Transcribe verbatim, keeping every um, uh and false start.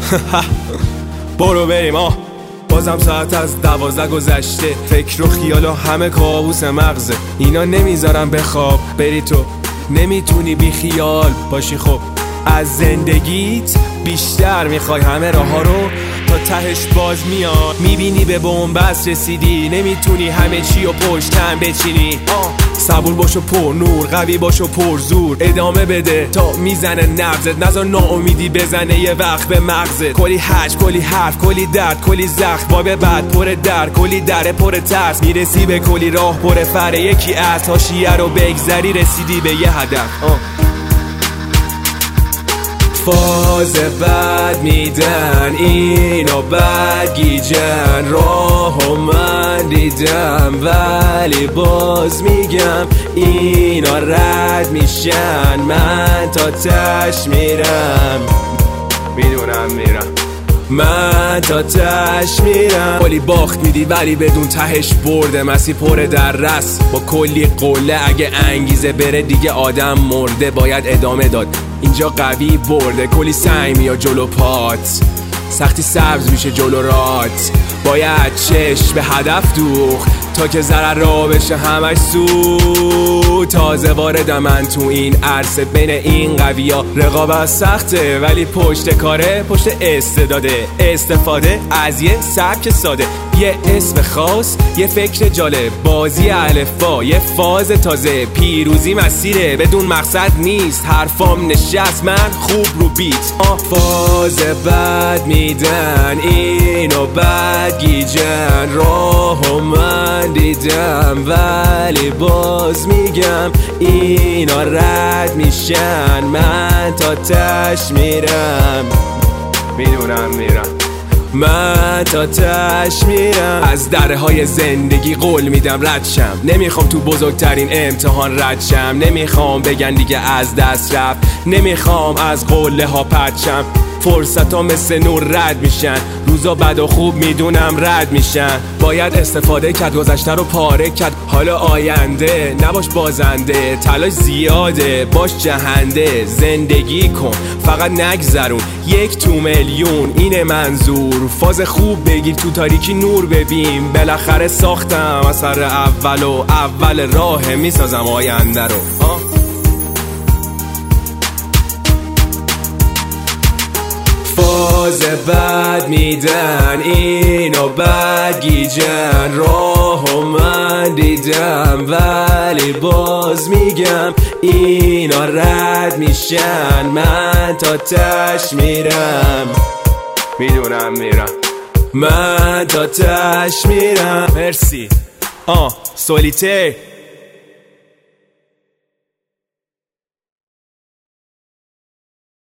برو بریم آه. بازم ساعت از دوازده گذشته، فکر و خیال و همه کابوس مغزه. اینا نمیذارن بخواب بری، تو نمیتونی بی خیال باشی. خب از زندگیت بیشتر میخوای همه راه ها رو تا تهش باز میاد. میبینی به بنبست رسیدی، نمیتونی همه چی و پشتم بچینی. آه. صبور باش و پر نور، قوی باش و پر زور، ادامه بده تا میزنه نبضت. نذار ناامیدی بزنه یه وقت به مغزت. کلی حج، کلی حرف، کلی درد، کلی زخم، باب بعد پر در، کلی در پر ترس. میرسی به کلی راه پر فره، یکی از حاشیه رو بگذری رسیدی به یه هدف. آه. فاز بد میدن اینا بد گیجن، راهو من دیدم ولی باز میگم اینا رد میشن، من تا تش میرم، میدونم میرم، من تا تش میرم. کلی باخت میدی ولی بدون تهش برده، مسیح پر در رس با کلی قله. اگه انگیزه بره دیگه آدم مرده، باید ادامه داد اینجا قوی برده. کلی سعی میاد جلو پات، سختی سبز میشه جلو رات. باید چشم به هدف دوخت تا که ضرر را بشه همش سو. تازه واردم من تو این عرصه، بین این قوی ها رقابت سخته ولی پشت کاره، پشت استعداده. استفاده از یه سبک ساده، یه اسم خاص، یه فکر جالب، بازی الفبا، یه فاز تازه. پیروزی مسیره بدون مقصد نیست، حرفام نشست من خوب رو بیت. آه. فاز بد میدن اینو بد گیجن، راهو من دیدم ولی باز میگم اینا رد میشن، من تا تش میرم، میدونم میرم، من تا تش میرم. از دره های زندگی قول میدم رد شم، نمیخوام تو بزرگترین امتحان رد شم. نمیخوام بگن دیگه از دست رفت، نمیخوام از قله ها پرد شم. فرصت ها مثل نور رد میشن، روزا بد و خوب میدونم رد میشن. باید استفاده کرد، گذشته رو پاره کرد، حالا آینده نباش بازنده. تلاش زیاده باش جهنده، زندگی کن فقط نگذرون. یک تو میلیون اینه منظور، فاز خوب بگیر تو تاریکی نور ببین. بالاخره ساختم اثر اول و اول راه میسازم آینده رو. آه. فاز بد میدن اینو بد گیجن، راهو من دیدم ولی باز میگم اینا رد میشن، من تا تش میرم، میدونم میرم، من تا تش میرم. مرسی. آه سولیته